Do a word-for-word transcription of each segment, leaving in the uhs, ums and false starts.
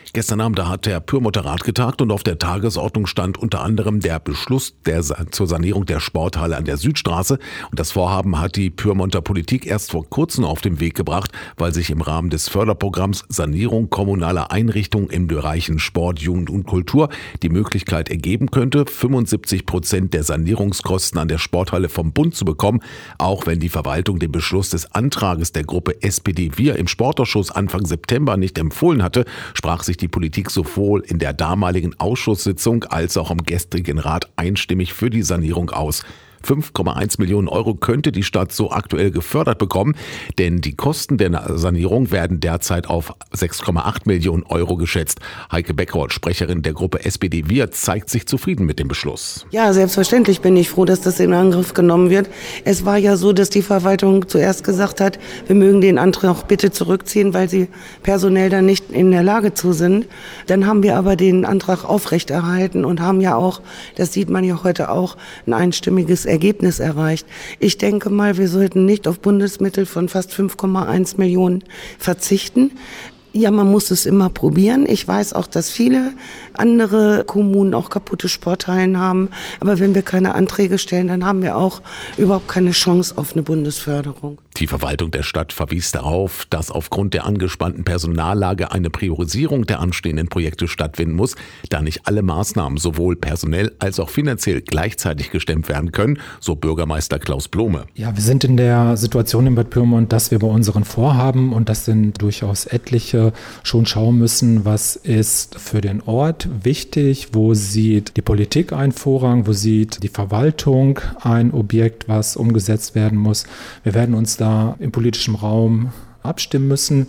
Gestern Abend, da hat der Pyrmonter Rat getagt und auf der Tagesordnung stand unter anderem der Beschluss der, zur Sanierung der Sporthalle an der Südstraße. Und das Vorhaben hat die Pyrmonter Politik erst vor kurzem auf den Weg gebracht, weil sich im Rahmen des Förderprogramms Sanierung kommunaler Einrichtungen in Bereichen Sport, Jugend und Kultur die Möglichkeit ergeben könnte, fünfundsiebzig Prozent der Sanierungskosten an der Sporthalle vom Bund zu bekommen, auch wenn die Verwaltung den Beschluss des Antrages der Gruppe S P D-Wir im Sportausschuss Anfang September nicht empfohlen hatte, sprach sich die Politik sowohl in der damaligen Ausschusssitzung als auch am gestrigen Rat einstimmig für die Sanierung aus. fünf Komma eins Millionen Euro könnte die Stadt so aktuell gefördert bekommen, denn die Kosten der Sanierung werden derzeit auf sechs Komma acht Millionen Euro geschätzt. Heike Beckroth, Sprecherin der Gruppe S P D-Wir, zeigt sich zufrieden mit dem Beschluss. Ja, selbstverständlich bin ich froh, dass das in Angriff genommen wird. Es war ja so, dass die Verwaltung zuerst gesagt hat, wir mögen den Antrag bitte zurückziehen, weil sie personell dann nicht in der Lage zu sind. Dann haben wir aber den Antrag aufrechterhalten und haben ja auch, das sieht man ja heute auch, ein einstimmiges Ergebnis erreicht. Ich denke mal, wir sollten nicht auf Bundesmittel von fast fünf Komma eins Millionen verzichten. Ja, man muss es immer probieren. Ich weiß auch, dass viele andere Kommunen auch kaputte Sporthallen haben. Aber wenn wir keine Anträge stellen, dann haben wir auch überhaupt keine Chance auf eine Bundesförderung. Die Verwaltung der Stadt verwies darauf, dass aufgrund der angespannten Personallage eine Priorisierung der anstehenden Projekte stattfinden muss, da nicht alle Maßnahmen sowohl personell als auch finanziell gleichzeitig gestemmt werden können, so Bürgermeister Klaus Blome. Ja, wir sind in der Situation in Bad Pyrmont, dass wir bei unseren Vorhaben, und das sind durchaus etliche, schon schauen müssen, was ist für den Ort wichtig, wo sieht die Politik einen Vorrang, wo sieht die Verwaltung ein Objekt, was umgesetzt werden muss. Wir werden uns da im politischen Raum abstimmen müssen,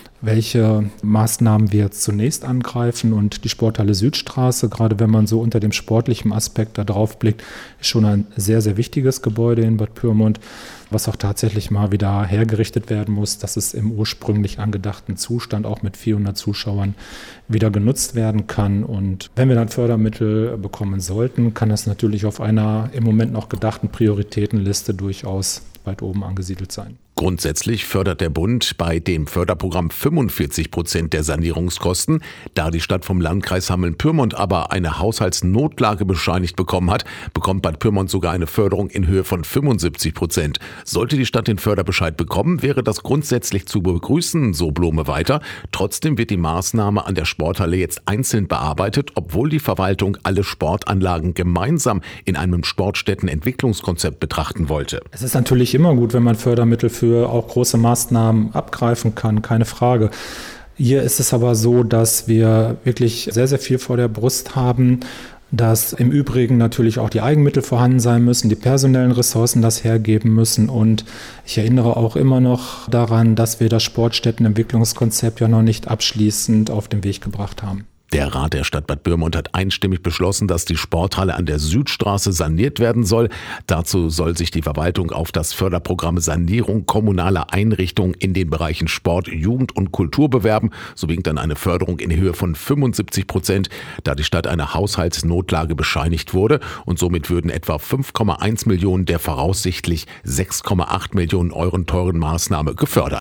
welche Maßnahmen wir jetzt zunächst angreifen, und die Sporthalle Südstraße, gerade wenn man so unter dem sportlichen Aspekt da drauf blickt, ist schon ein sehr, sehr wichtiges Gebäude in Bad Pyrmont, was auch tatsächlich mal wieder hergerichtet werden muss, dass es im ursprünglich angedachten Zustand auch mit vierhundert Zuschauern wieder genutzt werden kann. Und wenn wir dann Fördermittel bekommen sollten, kann das natürlich auf einer im Moment noch gedachten Prioritätenliste durchaus weit oben angesiedelt sein. Grundsätzlich fördert der Bund bei dem Förderprogramm fünfundvierzig Prozent der Sanierungskosten. Da die Stadt vom Landkreis Hameln-Pyrmont aber eine Haushaltsnotlage bescheinigt bekommen hat, bekommt Bad Pyrmont sogar eine Förderung in Höhe von fünfundsiebzig Prozent. Sollte die Stadt den Förderbescheid bekommen, wäre das grundsätzlich zu begrüßen, so Blome weiter. Trotzdem wird die Maßnahme an der Sporthalle jetzt einzeln bearbeitet, obwohl die Verwaltung alle Sportanlagen gemeinsam in einem Sportstättenentwicklungskonzept betrachten wollte. Es ist natürlich immer gut, wenn man Fördermittel für auch große Maßnahmen abgreifen kann, keine Frage. Hier ist es aber so, dass wir wirklich sehr, sehr viel vor der Brust haben, dass im Übrigen natürlich auch die Eigenmittel vorhanden sein müssen, die personellen Ressourcen das hergeben müssen. Und ich erinnere auch immer noch daran, dass wir das Sportstättenentwicklungskonzept ja noch nicht abschließend auf den Weg gebracht haben. Der Rat der Stadt Bad Pyrmont hat einstimmig beschlossen, dass die Sporthalle an der Südstraße saniert werden soll. Dazu soll sich die Verwaltung auf das Förderprogramm Sanierung kommunaler Einrichtungen in den Bereichen Sport, Jugend und Kultur bewerben. So winkt dann eine Förderung in Höhe von fünfundsiebzig Prozent, da die Stadt eine Haushaltsnotlage bescheinigt wurde. Und somit würden etwa fünf Komma eins Millionen der voraussichtlich sechs Komma acht Millionen Euro teuren Maßnahme gefördert.